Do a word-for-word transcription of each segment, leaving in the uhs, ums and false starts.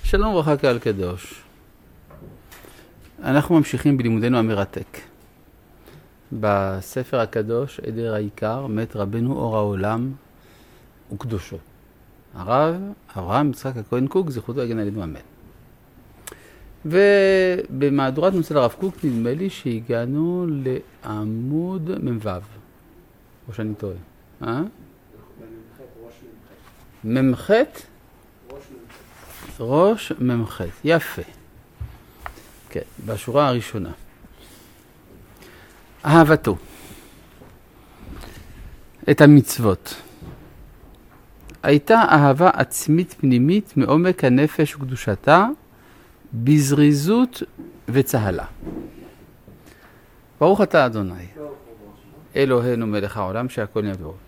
שלום וברכה קהל קדוש. אנחנו ממשיכים בלימודנו המרתק. בספר הקדוש, עדר העיקר, מת רבנו אור העולם וקדושו. הרב אברהם יצחק הכהן קוק, זכותו יגן עלינו אמן. ובמהדורת נושא לרב קוק נדמה לי שהגענו לעמוד ממ"ו. או שאני טועה. אה? ממחת? ראש ממחת. יפה. כן, בשורה הראשונה. אהבתו. את המצוות. הייתה אהבה עצמית פנימית מעומק הנפש וקדושתה, בזריזות וצהלה. ברוך אתה אדוני. אלוהינו מלך העולם שהכל נהיה בדברו.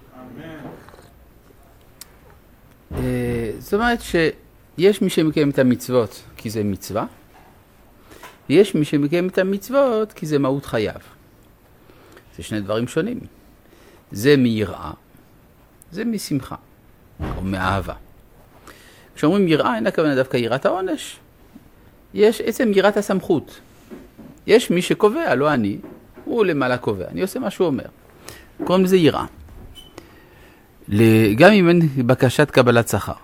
אמן. זאת אומרת שיש מי שמקיים את המצוות כי זה מצווה, יש מי שמקיים את המצוות כי זה מהות חייו. זה שני דברים שונים. זה מיראה, זה משמחה, או מאהבה. כשאומרים יראה, אין הכוונה דווקא יראת העונש. יש עצם יראת הסמכות. יש מי שקובע, לא אני, הוא למעלה קובע. אני עושה מה שהוא אומר. קוראים לזה יראה. גם אם אין בקשת קבלת שכר.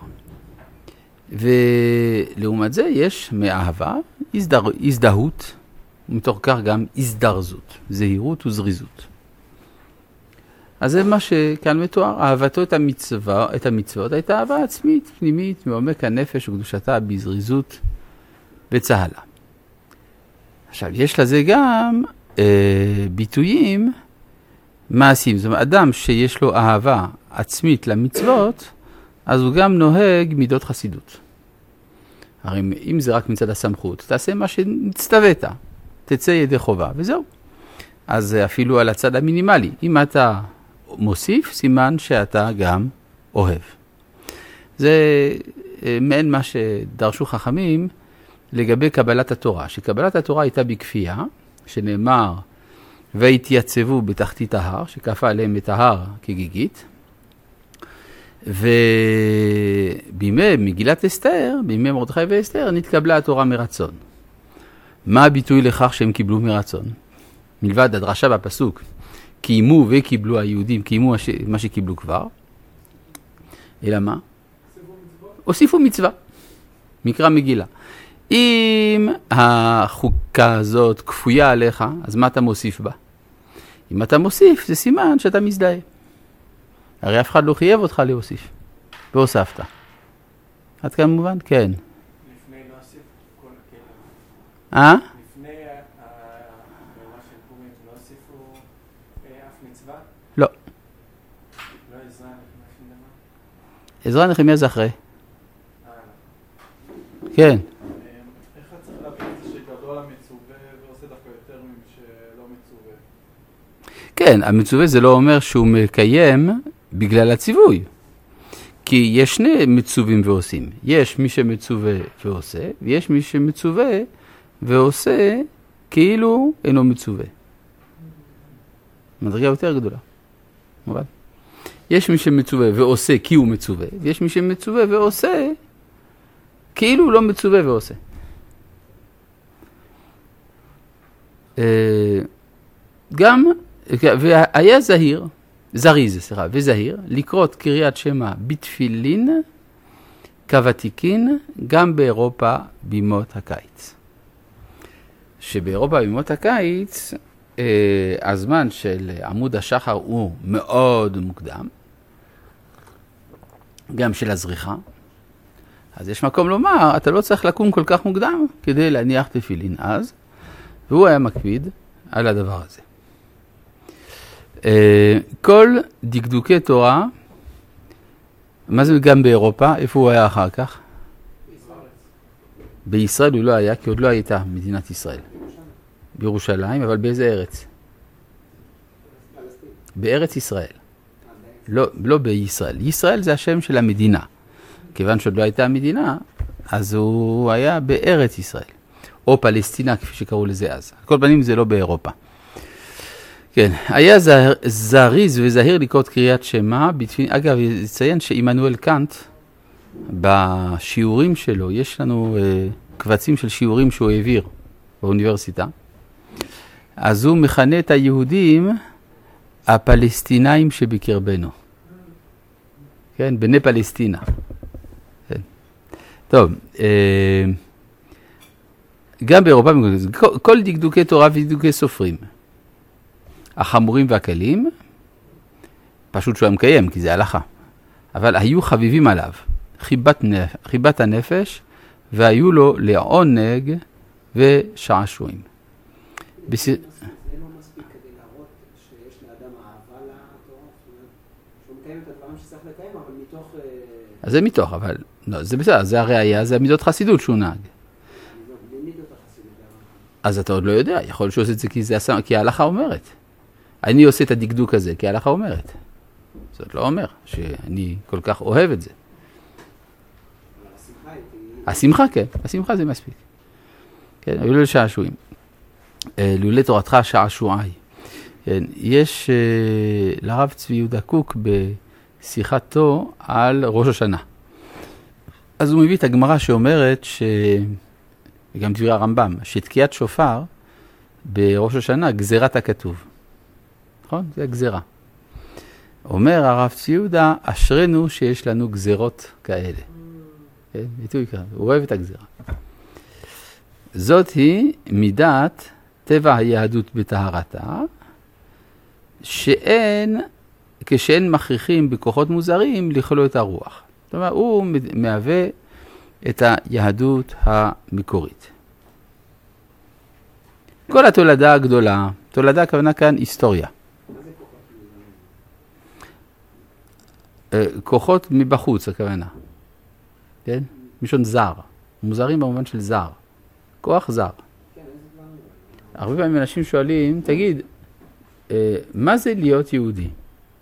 ולעומת זה יש מאהבה, הזדר, הזדהות, ומתוך כך גם הזדרזות, זהירות וזריזות. אז זה מה שכאן מתואר, אהבתו את המצווה, את המצוות, הייתה אהבה עצמית, פנימית, מעומק הנפש וקדושתה בזריזות וצהלה. עכשיו, יש לזה גם אה, ביטויים מעשיים. זאת אומרת, אדם שיש לו אהבה עצמית למצוות, אז הוא גם נוהג מידות חסידות. הרי אם זה רק מצד הסמכות, תעשה מה שנצטוות, תצא ידי חובה, וזהו. אז אפילו על הצד המינימלי, אם אתה מוסיף, סימן שאתה גם אוהב. זה מעין מה שדרשו חכמים לגבי קבלת התורה, שקבלת התורה הייתה בכפייה, שנאמר, והתייצבו בתחתית ההר, שכפה עליהם את ההר כגיגית, ובימי מגילת אסתר, בימי מרדכי ואסתר, נתקבלה התורה מרצון. מה הביטוי לכך שהם קיבלו מרצון? מלבד הדרשה בפסוק, קיימו וקיבלו היהודים, קיימו מה שקיבלו כבר. אלא מה? הוסיפו מצווה. מקרא מגילה. אם החוקה הזאת כפויה עליך, אז מה אתה מוסיף בה? אם אתה מוסיף, זה סימן שאתה מזדהה. הרי אף אחד לא חייב אותך להוסיף. והוספת. עד כאן מובן? כן. לפני לא הוסיף כל הכלב. אה? לפני הבירה של פורים לא הוסיפו אף מצווה? לא. לא עזרא נחמיה שום דבר? עזרא נחמיה זה אחרי. כן. איך צריך להבין את זה שגדול המצווה ועושה דווקא יותר משלא מצווה? כן, המצווה זה לא אומר שהוא מקיים בגלל הציווי. כי יש שני מצווים ועושים. יש מי שמצווה ועושה, ויש מי שמצווה ועושה כאילו אינו מצווה. מדרגה יותר גדולה. מובן? יש מי שמצווה ועושה כי הוא מצווה, ויש מי שמצווה ועושה כאילו לא מצווה ועושה. גם, והיה זהיר, זריז, סליחה, וזהיר, לקרות קריאת שמע בתפילין, כוותיקין, גם באירופה בימות הקיץ. שבאירופה בימות הקיץ, הזמן של עמוד השחר הוא מאוד מוקדם, גם של הזריחה. אז יש מקום לומר, אתה לא צריך לקום כל כך מוקדם כדי להניח תפילין אז, והוא היה מקפיד על הדבר הזה. כל דקדוקי תורה, מה זה גם באירופה? איפה הוא היה אחר כך? בישראל הוא לא היה, כי עוד לא הייתה מדינת ישראל. בירושלים, אבל באיזה ארץ? בארץ ישראל. לא, לא בישראל. ישראל זה השם של המדינה. כיוון שעוד לא הייתה המדינה, אז הוא היה בארץ ישראל. או פלסטינה, כפי שקראו לזה אז. כל פנים זה לא באירופה. כן, היה זריז וזהיר לקרות קריאת שמע, אגב, יציין שעמנואל קאנט בשיעורים שלו, יש לנו uh, קבצים של שיעורים שהוא העביר באוניברסיטה, אז הוא מכנה את היהודים הפלסטינאים שבקרבנו. כן, בני פלסטינה. כן. טוב, אה, גם באירופה, כל, כל דקדוקי תורה ודקדוקי סופרים, החמורים והקלים, פשוט שהוא מקיים, כי זה הלכה, אבל היו חביבים עליו, חיבת, נפ, חיבת הנפש, והיו לו לעונג ושעשועים. בסיר... זה לא מספיק כדי להראות שיש לאדם אהבה לתורה, שהוא מקיים את הדברים שצריך לקיים, אבל מתוך... אז זה מתוך, אבל לא, זה בסדר, זה הראייה, זה המידות חסידות שהוא נהג. אז אתה עוד לא יודע, יכול להיות שהוא עושה את זה כי, זה, כי ההלכה אומרת. אני עושה את הדקדוק הזה כי ההלכה אומרת. זאת לא אומר שאני כל כך אוהב את זה. השמחה, כן, השמחה זה מספיק. כן, היו לו שעשועים. לולא תורתך שעשועי. כן, יש uh, לרב צבי יהודה קוק בשיחתו על ראש השנה. אז הוא מביא את הגמרא שאומרת, ש... וגם דברי הרמב"ם, שתקיעת שופר בראש השנה, גזירת הכתוב. נכון? זה הגזירה. אומר הרב צבי יהודה, אשרנו שיש לנו גזירות כאלה. כן, הוא אוהב את הגזירה. זאת היא מידת טבע היהדות בטהרתה, שאין, כשאין מכריחים בכוחות מוזרים, לכלוא את הרוח. זאת אומרת, הוא מהווה את היהדות המקורית. כל התולדה הגדולה, תולדה הכוונה כאן היסטוריה. כוחות מבחוץ הכוונה. כן? משון זר. מוזרים במובן של זר. כוח זר. הרבה פעמים אנשים שואלים, תגיד, מה זה להיות יהודי?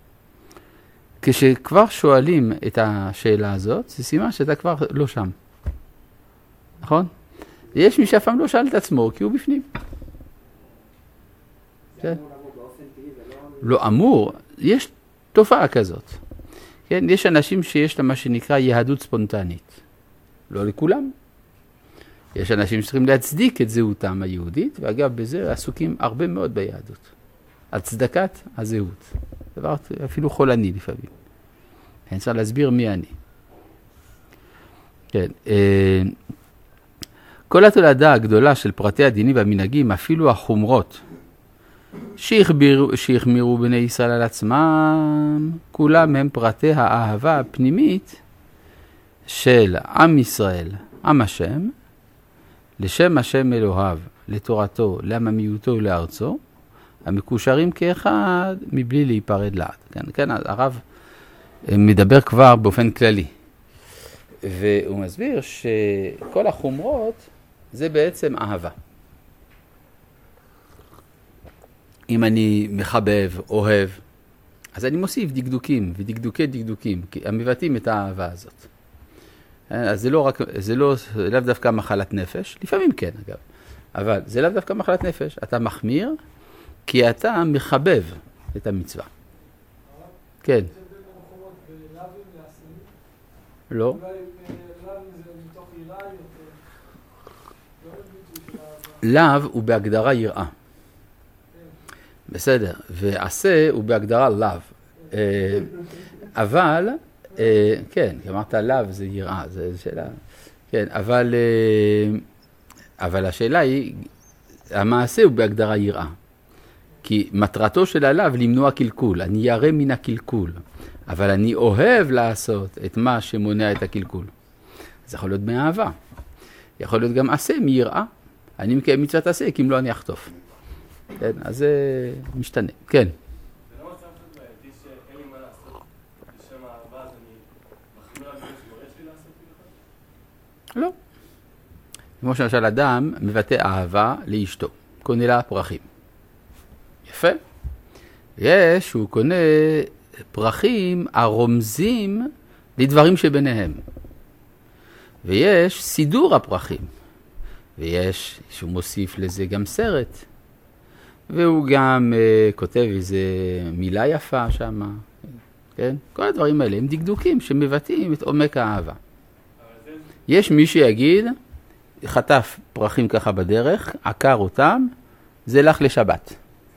כשכבר שואלים את השאלה הזאת, זה סימן שאתה כבר לא שם. נכון? יש מי שאף פעם לא שאל את עצמו, כי הוא בפנים. לא אמור, יש תופעה כזאת. כן, יש אנשים שיש להם מה שנקרא יהדות ספונטנית. לא לכולם. יש אנשים שצריכים להצדיק את זהותם היהודית, ואגב, בזה עסוקים הרבה מאוד ביהדות. הצדקת הזהות. דבר אפילו חולני לפעמים. אני צריך להסביר מי אני. כן. כל התולדה הגדולה של פרטי הדינים והמנהגים, אפילו החומרות, שהחמירו, שהחמירו בני ישראל על עצמם, כולם הם פרטי האהבה הפנימית של עם ישראל, עם השם, לשם השם אלוהיו, לתורתו, לעממיותו ולארצו, המקושרים כאחד מבלי להיפרד לעד. כן, כן, הרב מדבר כבר באופן כללי. והוא מסביר שכל החומרות זה בעצם אהבה. אם אני מחבב, אוהב, אז אני מוסיף דקדוקים ודקדוקי דקדוקים, המבטאים את האהבה הזאת. אז זה לא רק, זה לא, לאו דווקא מחלת נפש, לפעמים כן אגב, אבל זה לאו דווקא מחלת נפש, אתה מחמיר, כי אתה מחבב את המצווה. כן. לא. לאו הוא בהגדרה יראה. בסדר, ועשה הוא בהגדרה לאו. אבל, כן, אמרת לאו זה יראה, זה שאלה. כן, אבל, אבל השאלה היא, המעשה הוא בהגדרה יראה. כי מטרתו של הלאו למנוע קלקול, אני ירא מן הקלקול, אבל אני אוהב לעשות את מה שמונע את הקלקול. זה יכול להיות מאהבה, יכול להיות גם עשה מיראה, אני מקיים מצוות עשה, כי אם לא אני אחטוף. כן, אז זה משתנה, כן. זה לא מצב קצת בעייתי שאין לי מה לעשות בשם האהבה, אז אני מחמיר על זה שכבר יש לי לעשות בכלל? לא. כמו שלמשל אדם מבטא אהבה לאשתו, קונה לה פרחים. יפה. יש, הוא קונה פרחים הרומזים לדברים שביניהם. ויש סידור הפרחים. ויש, שהוא מוסיף לזה גם סרט. והוא גם uh, כותב איזה מילה יפה שם. כן? כל הדברים האלה הם דקדוקים שמבטאים את עומק האהבה. יש מי שיגיד, חטף פרחים ככה בדרך, עקר אותם, זה לך לשבת.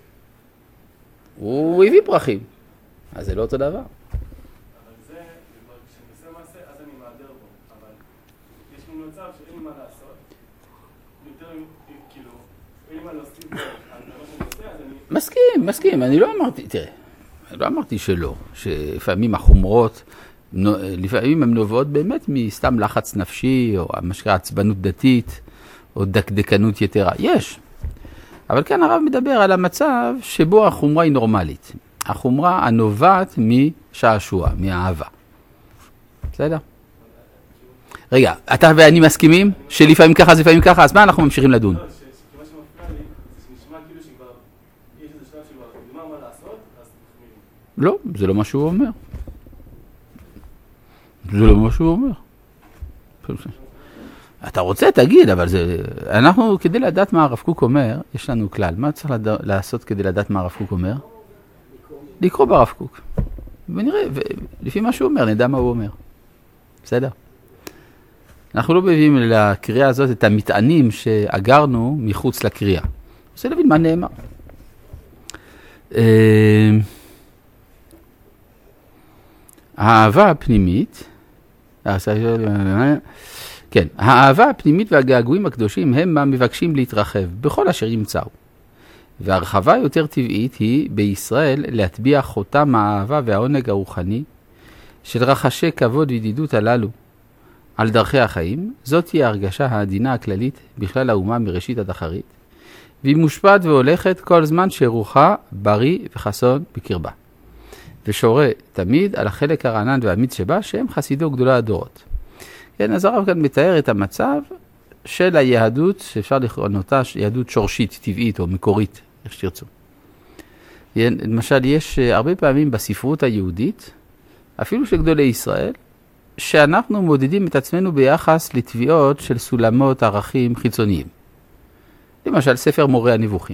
הוא הביא פרחים, אז זה לא אותו דבר. אבל זה, כשאני עושה מעשה, אז אני מעדר בו. אבל יש לי מצב שאין לי מה לעשות. יותר, כאילו, אין לי מה להוסיף בו על מה שאני עושה, אז אני... מסכים, מסכים. אני לא אמרתי, תראה, אני לא אמרתי שלא, שלפעמים החומרות, לפעמים הן נובעות באמת מסתם לחץ נפשי, או מה שקרה עצבנות דתית, או דקדקנות יתרה. יש. אבל כאן הרב מדבר על המצב שבו החומרה היא נורמלית. החומרה הנובעת משעשוע, מהאהבה. בסדר? רגע, אתה ואני מסכימים שלפעמים ככה, אז לפעמים ככה, אז מה אנחנו ממשיכים לדון? לא, שמה שמפריע לי, זה שנשמע כאילו שכבר, יש איזה שלב שכבר, נגמר מה לעשות, אז תחמירים. לא, זה לא מה שהוא אומר. זה לא מה שהוא אומר. אתה רוצה, תגיד, אבל זה... אנחנו, כדי לדעת מה הרב קוק אומר, יש לנו כלל. מה צריך לד... לעשות כדי לדעת מה הרב קוק אומר? לקרוא ברב קוק. ונראה, ולפי מה שהוא אומר, נדע מה הוא אומר. בסדר? אנחנו לא מביאים לקריאה הזאת את המטענים שאגרנו מחוץ לקריאה. רוצה להבין מה נאמר. האהבה הפנימית, כן, האהבה הפנימית והגעגועים הקדושים הם מה מבקשים להתרחב בכל אשר ימצאו. והרחבה יותר טבעית היא בישראל להטביע חותם האהבה והעונג הרוחני של רחשי כבוד וידידות הללו על דרכי החיים. זאת היא ההרגשה העדינה הכללית בכלל האומה מראשית עד אחרית, והיא מושפעת והולכת כל זמן שרוחה בריא וחסון בקרבה, ושורה תמיד על החלק הרענן והאמיץ שבה, שהם חסידו גדולי הדורות. כן, אז הרב כאן מתאר את המצב של היהדות, שאפשר לכרון אותה יהדות שורשית, טבעית או מקורית, איך שתרצו. למשל, יש הרבה פעמים בספרות היהודית, אפילו של גדולי ישראל, שאנחנו מודדים את עצמנו ביחס לתביעות של סולמות ערכים חיצוניים. למשל, ספר מורה הנבוכים.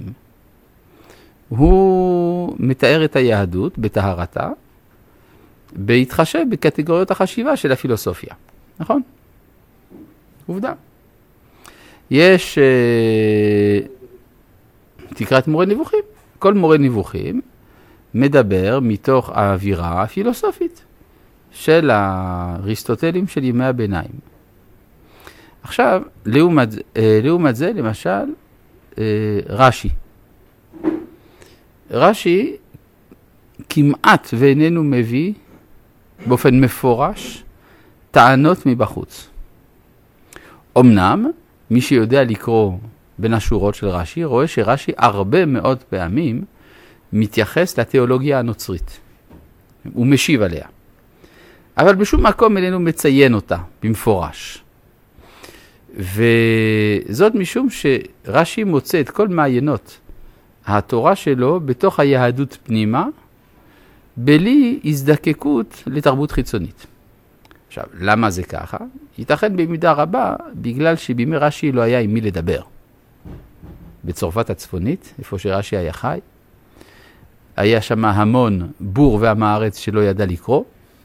הוא מתאר את היהדות בטהרתה, בהתחשב בקטגוריות החשיבה של הפילוסופיה. נכון? עובדה. יש, תקרא את מורה נבוכים. כל מורה נבוכים מדבר מתוך האווירה הפילוסופית של האריסטוטלים של ימי הביניים. עכשיו, לעומת, לעומת זה, למשל, רש"י. רש"י כמעט ואיננו מביא באופן מפורש טענות מבחוץ. אמנם, מי שיודע לקרוא בין השורות של רש"י, רואה שרש"י הרבה מאוד פעמים מתייחס לתיאולוגיה הנוצרית. הוא משיב עליה. אבל בשום מקום איננו מציין אותה במפורש. וזאת משום שרש"י מוצא את כל מעיינות התורה שלו בתוך היהדות פנימה, בלי הזדקקות לתרבות חיצונית. עכשיו, למה זה ככה? ייתכן במידה רבה, בגלל שבימי רש"י לא היה עם מי לדבר. בצרפת הצפונית, איפה שרש"י היה חי, היה שם המון בור ועם הארץ שלא ידע לקרוא.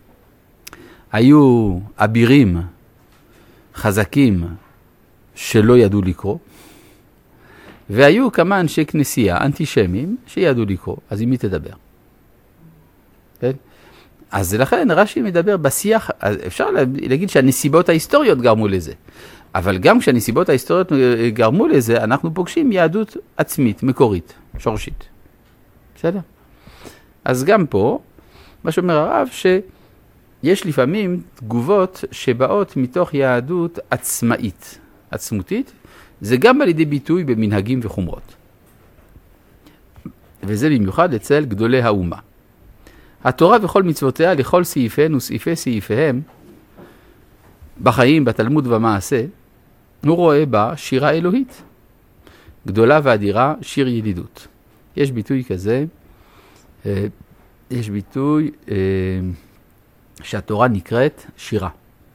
היו אבירים חזקים שלא ידעו לקרוא. והיו כמה אנשי כנסייה, אנטישמים, שידעו לקרוא. אז עם מי תדבר? כן? אז לכן רש"י מדבר בשיח, אפשר להגיד שהנסיבות ההיסטוריות גרמו לזה. אבל גם כשהנסיבות ההיסטוריות גרמו לזה, אנחנו פוגשים יהדות עצמית, מקורית, שורשית. בסדר? אז גם פה, מה שאומר הרב, שיש לפעמים תגובות שבאות מתוך יהדות עצמאית, עצמותית, זה גם על ידי ביטוי במנהגים וחומרות. וזה במיוחד אצל גדולי האומה. התורה וכל מצוותיה לכל סעיפיהן וסעיפי סעיפיהם, בחיים, בתלמוד ובמעשה, הוא רואה בה שירה אלוהית. גדולה ואדירה, שיר ידידות. יש ביטוי כזה, יש ביטוי שהתורה נקראת שירה.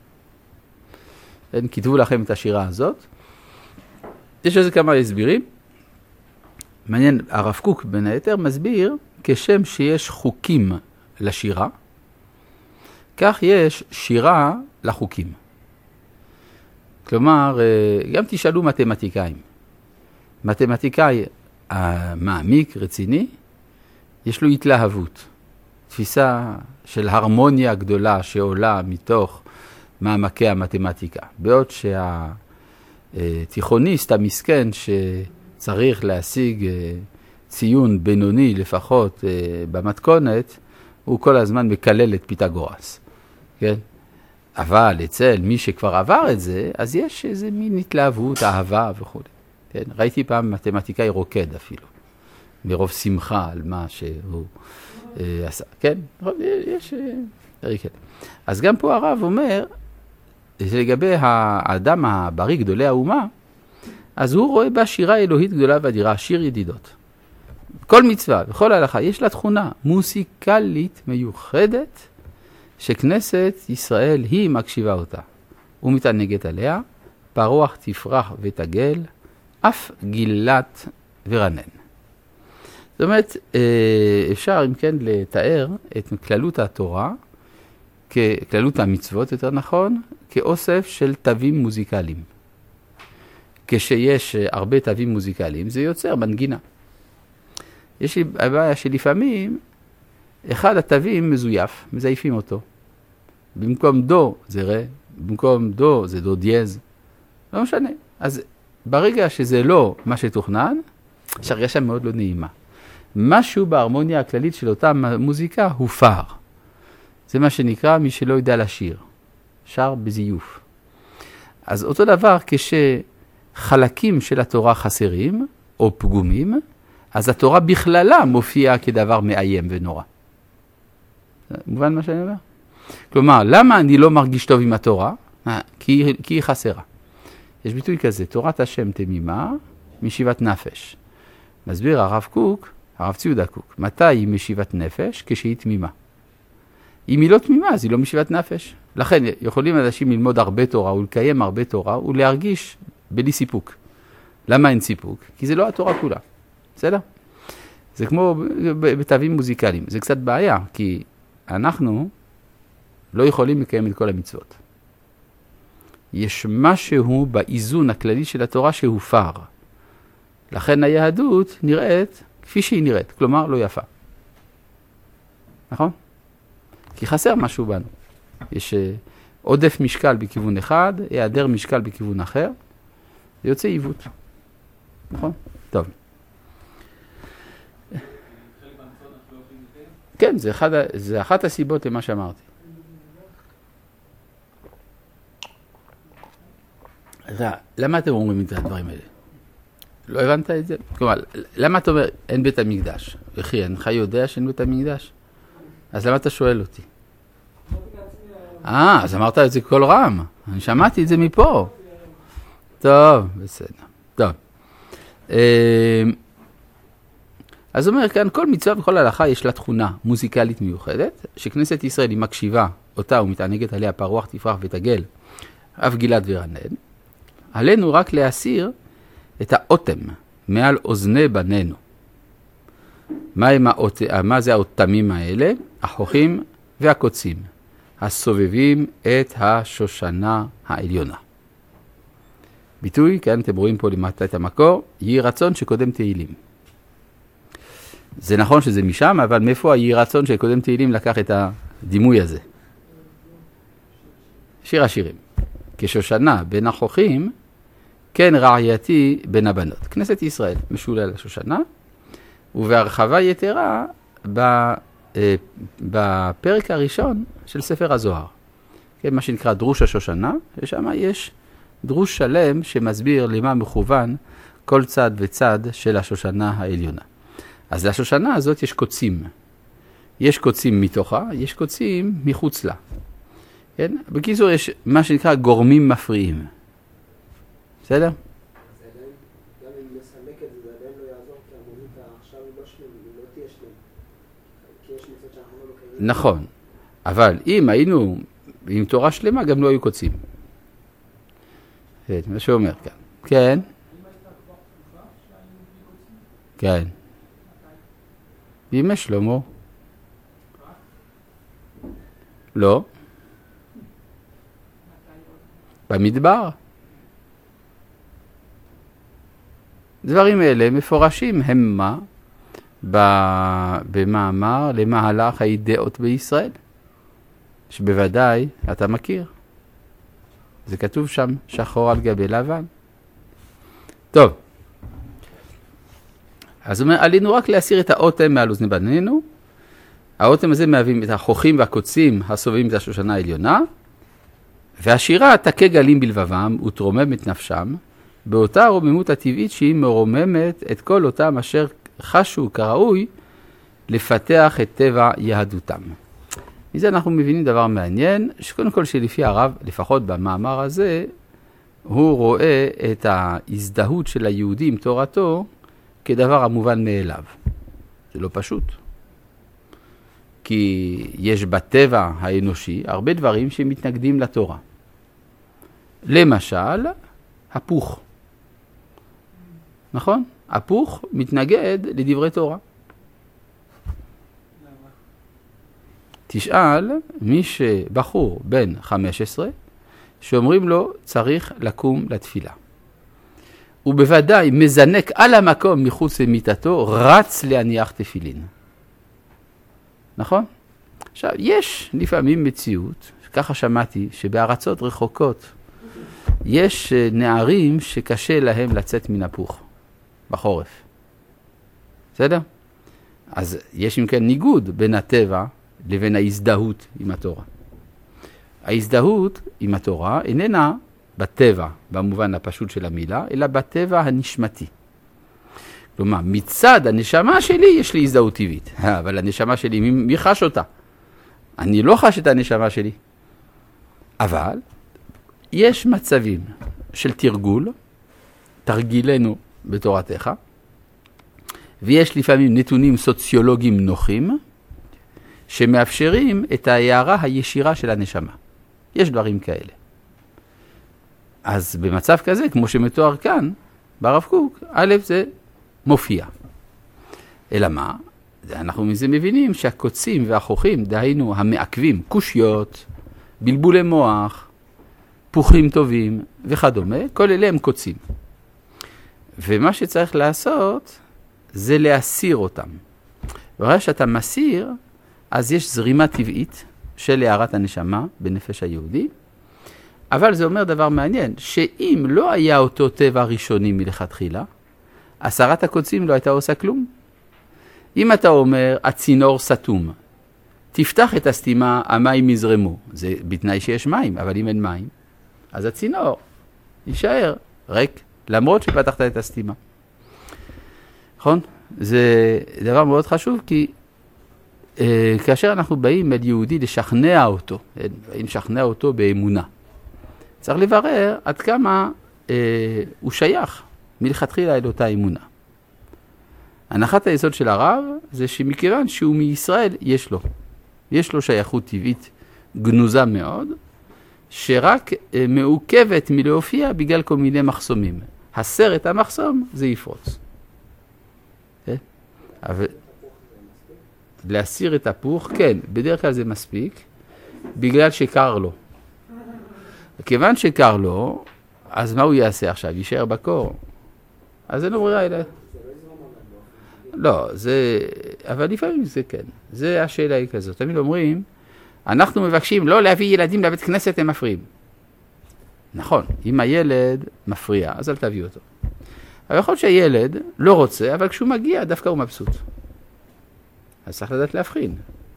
כתבו לכם את השירה הזאת. יש איזה כמה הסבירים. מעניין, הרב קוק בין היתר מסביר, כשם שיש חוקים לשירה, כך יש שירה לחוקים. כלומר, גם תשאלו מתמטיקאים. מתמטיקאי מעמיק, רציני, יש לו התלהבות. תפיסה של הרמוניה גדולה שעולה מתוך מעמקי המתמטיקה. בעוד שהתיכוניסט המסכן שצריך להשיג ציון בינוני לפחות במתכונת, הוא כל הזמן מקלל את פיתגורס. כן? אבל אצל מי שכבר עבר את זה, אז יש איזה מין התלהבות, אהבה וכו'. כן? ראיתי פעם מתמטיקאי רוקד אפילו, מרוב שמחה על מה שהוא אה, עשה. כן? יש... אה, כן. אז גם פה הרב אומר, לגבי האדם הבריא גדולי האומה, אז הוא רואה בה שירה אלוהית גדולה ואדירה, שיר ידידות. כל מצווה וכל הלכה יש לה תכונה מוסיקלית מיוחדת, שכנסת ישראל היא מקשיבה אותה ומתענגת עליה, פרוח תפרח ותגל, אף גילת ורנן. זאת אומרת, אפשר אם כן לתאר את כללות התורה, ככללות המצוות יותר נכון, כאוסף של תווים מוזיקליים. כשיש הרבה תווים מוזיקליים זה יוצר מנגינה. יש לי הבעיה שלפעמים אחד התווים מזויף, מזייפים אותו. במקום דו זה רה, במקום דו זה דו דיאז. לא משנה. אז ברגע שזה לא מה שתוכנן, יש הרגשה מאוד לא נעימה. משהו בהרמוניה הכללית של אותה מוזיקה הופר. זה מה שנקרא מי שלא יודע לשיר. שר בזיוף. אז אותו דבר כשחלקים של התורה חסרים או פגומים, אז התורה בכללה מופיעה כדבר מאיים ונורא. מובן מה שאני אומר? כלומר, למה אני לא מרגיש טוב עם התורה? כי, כי היא חסרה. יש ביטוי כזה, תורת השם תמימה, משיבת נפש. מסביר הרב קוק, הרב ציודה קוק, מתי היא משיבת נפש? כשהיא תמימה. אם היא לא תמימה, אז היא לא משיבת נפש. לכן יכולים אנשים ללמוד הרבה תורה ולקיים הרבה תורה ולהרגיש בלי סיפוק. למה אין סיפוק? כי זה לא התורה כולה. בסדר? זה כמו בתווים מוזיקליים. זה קצת בעיה, כי אנחנו לא יכולים לקיים את כל המצוות. יש משהו באיזון הכללי של התורה שהופר. לכן היהדות נראית כפי שהיא נראית, כלומר לא יפה. נכון? כי חסר משהו בנו. יש עודף משקל בכיוון אחד, היעדר משקל בכיוון אחר, זה יוצא עיוות. נכון? טוב. כן, זה, אחד, זה אחת הסיבות למה שאמרתי. למה אתם אומרים את הדברים האלה? לא הבנת את זה? כלומר, למה אתה אומר אין בית המקדש? וכי, אינך יודע שאין בית המקדש? אז למה אתה שואל אותי? אה, אז אמרת את זה כל רם. אני שמעתי את זה מפה. טוב, בסדר. טוב. אז אומר כאן, כל מצווה וכל הלכה יש לה תכונה מוזיקלית מיוחדת, שכנסת ישראל היא מקשיבה אותה ומתענגת עליה פרוח תפרח ותגל, אף גילת ורנן. עלינו רק להסיר את האוטם מעל אוזני בנינו. מה, האות... מה זה האוטמים האלה? החוכים והקוצים, הסובבים את השושנה העליונה. ביטוי, כאן אתם רואים פה למטה את המקור, יהי רצון שקודם תהילים. זה נכון שזה משם, אבל מאיפה יהי רצון שקודם תהילים לקח את הדימוי הזה? שיר השירים. כשושנה בין החוכים, כן רעייתי בין הבנות. כנסת ישראל משולל השושנה, ובהרחבה יתרה בפרק הראשון של ספר הזוהר. כן, מה שנקרא דרוש השושנה, ושם יש דרוש שלם שמסביר למה מכוון כל צד וצד של השושנה העליונה. אז לשושנה הזאת יש קוצים. יש קוצים מתוכה, יש קוצים מחוץ לה. כן? בקיצור יש מה שנקרא גורמים מפריעים. בסדר? גם אם נסמק את זה, זה עדיין לא יעזור, כי המוזיקה עכשיו היא לא שלמה, היא לא תהיה שלמה. כי יש מצוות שאנחנו לא מקיימים. נכון. אבל אם היינו עם תורה שלמה, גם לא היו קוצים. כן, מה שאומר כאן. כן. כן. בימי שלמה. לא. במדבר. דברים אלה מפורשים הם מה? במאמר למהלך הידיעות בישראל, שבוודאי אתה מכיר. זה כתוב שם שחור על גבי לבן. טוב. אז הוא אומר, עלינו רק להסיר את האוטם מעל אוזני בנינו. האוטם הזה מהווים את החוכים והקוצים הסובבים את השושנה העליונה, והשירה תכה גלים בלבבם ותרומם את נפשם, באותה הרוממות הטבעית שהיא מרוממת את כל אותם אשר חשו כראוי לפתח את טבע יהדותם. מזה אנחנו מבינים דבר מעניין, שקודם כל שלפי הרב, לפחות במאמר הזה, הוא רואה את ההזדהות של היהודי עם תורתו כדבר המובן מאליו. זה לא פשוט. כי יש בטבע האנושי הרבה דברים שמתנגדים לתורה. למשל, הפוך. נכון? הפוך מתנגד לדברי תורה. תשאל מי שבחור בן חמש עשרה שאומרים לו צריך לקום לתפילה. הוא בוודאי מזנק על המקום מחוץ למיטתו, רץ להניח תפילין. נכון? עכשיו, יש לפעמים מציאות, ככה שמעתי, שבארצות רחוקות יש נערים שקשה להם לצאת מן הפוך בחורף. בסדר? אז יש אם כן ניגוד בין הטבע לבין ההזדהות עם התורה. ההזדהות עם התורה איננה בטבע, במובן הפשוט של המילה, אלא בטבע הנשמתי. כלומר, מצד הנשמה שלי יש לי הזדהות טבעית. אבל הנשמה שלי, מי, מי חש אותה? אני לא חש את הנשמה שלי. אבל יש מצבים של תרגול, תרגילנו בתורתך, ויש לפעמים נתונים סוציולוגיים נוחים, שמאפשרים את ההערה הישירה של הנשמה. יש דברים כאלה. אז במצב כזה, כמו שמתואר כאן, ברב קוק, א' זה מופיע. אלא מה? אנחנו מזה מבינים שהקוצים והחוכים, דהיינו המעכבים, קושיות, בלבולי מוח, פוחים טובים וכדומה, כל אלה הם קוצים. ומה שצריך לעשות זה להסיר אותם. ברגע שאתה מסיר, אז יש זרימה טבעית של הערת הנשמה בנפש היהודי, אבל זה אומר דבר מעניין, שאם לא היה אותו טבע ראשוני מלכתחילה, הסרת הקוצים לא הייתה עושה כלום. אם אתה אומר, הצינור סתום, תפתח את הסתימה, המים יזרמו. זה בתנאי שיש מים, אבל אם אין מים, אז הצינור יישאר ריק, למרות שפתחת את הסתימה. נכון? זה דבר מאוד חשוב, כי אה, כאשר אנחנו באים אל יהודי לשכנע אותו, באים לשכנע אותו באמונה, צריך לברר עד כמה אה, הוא שייך מלכתחילה אל אותה אמונה. הנחת היסוד של הרב זה שמכיוון שהוא מישראל יש לו. יש לו שייכות טבעית גנוזה מאוד, שרק אה, מעוכבת מלהופיע בגלל כל מיני מחסומים. הסר את המחסום זה יפרוץ. אה? אבל להסיר את הפוך, כן, בדרך כלל זה מספיק, בגלל שקר לו. כיוון שקר לו, אז מה הוא יעשה עכשיו? יישאר בקור. אז אין לו ברירה אלא. לא, זה, אבל לפעמים זה כן. זה השאלה היא כזאת. תמיד אומרים, אנחנו מבקשים לא להביא ילדים לבית כנסת, הם מפריעים. נכון, אם הילד מפריע, אז אל תביא אותו. אבל יכול להיות שהילד לא רוצה, אבל כשהוא מגיע, דווקא הוא מבסוט. אז צריך לדעת להבחין.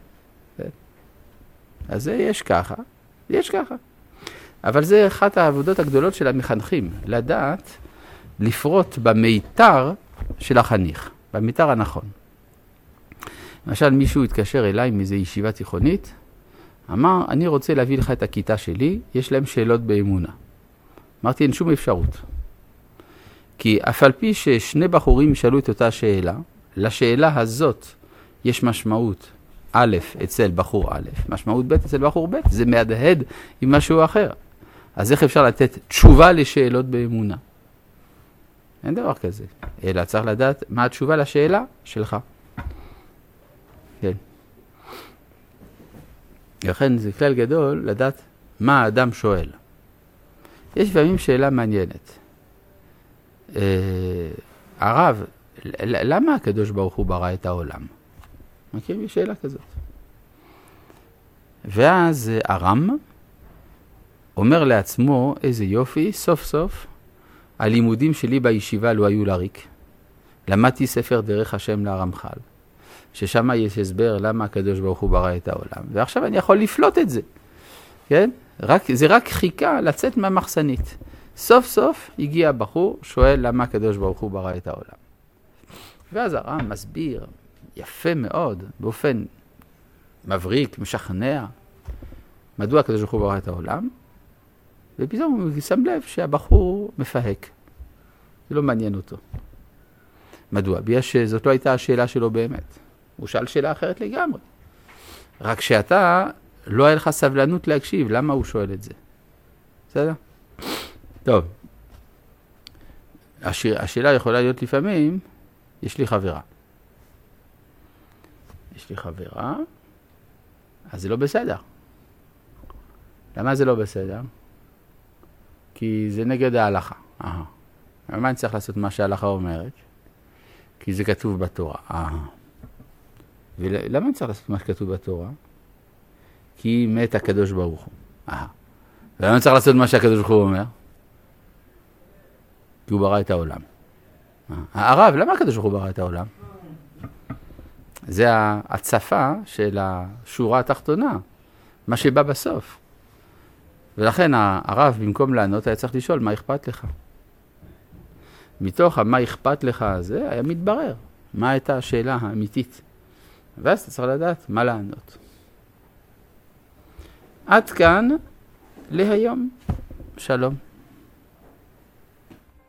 אז זה יש ככה, יש ככה. אבל זה אחת העבודות הגדולות של המחנכים, לדעת לפרוט במיתר של החניך, במיתר הנכון. למשל, מישהו התקשר אליי מאיזו ישיבה תיכונית, אמר, אני רוצה להביא לך את הכיתה שלי, יש להם שאלות באמונה. אמרתי, אין שום אפשרות. כי אף על פי ששני בחורים שאלו את אותה שאלה, לשאלה הזאת יש משמעות א' אצל בחור א', משמעות ב' אצל בחור ב', זה מהדהד עם משהו אחר. אז איך אפשר לתת תשובה לשאלות באמונה? אין דבר כזה. אלא צריך לדעת מה התשובה לשאלה שלך. כן. לכן זה כלל גדול לדעת מה האדם שואל. יש לפעמים שאלה מעניינת. הרב, למה הקדוש ברוך הוא ברא את העולם? מכיר לי שאלה כזאת. ואז ארם אומר לעצמו, איזה יופי, סוף סוף, הלימודים שלי בישיבה לא היו לריק. למדתי ספר דרך השם לרמח"ל, ששם יש הסבר למה הקדוש ברוך הוא ברא את העולם. ועכשיו אני יכול לפלוט את זה. כן? רק, זה רק חיכה לצאת מהמחסנית. סוף סוף הגיע הבחור, שואל למה הקדוש ברוך הוא ברא את העולם. ואז הר"ם מסביר יפה מאוד, באופן מבריק, משכנע, מדוע הקדוש ברוך הוא ברא את העולם, ופתאום הוא שם לב שהבחור מפהק. זה לא מעניין אותו. מדוע? בגלל שזאת לא הייתה השאלה שלו באמת. הוא שאל שאלה אחרת לגמרי. רק שאתה לא היה לך סבלנות להקשיב, למה הוא שואל את זה? בסדר? טוב. השאלה, השאלה יכולה להיות לפעמים, יש לי חברה. יש לי חברה, אז זה לא בסדר. למה זה לא בסדר? כי זה נגד ההלכה. אהה. למה אני צריך לעשות מה שההלכה אומרת? כי זה כתוב בתורה. אהה. ולמה אני צריך לעשות מה שכתוב בתורה? כי מת הקדוש ברוך הוא. אהה. ולמה אני צריך לעשות מה שהקדוש ברוך הוא אומר? כי הוא ברא את העולם. הרב, למה הקדוש ברוך הוא ברא את העולם? זה ההצפה של השורה התחתונה, מה שבא בסוף. ולכן הרב, במקום לענות, היה צריך לשאול, מה אכפת לך? מתוך מה אכפת לך הזה, היה מתברר. מה הייתה השאלה האמיתית? ואז אתה צריך לדעת מה לענות. עד כאן להיום. שלום.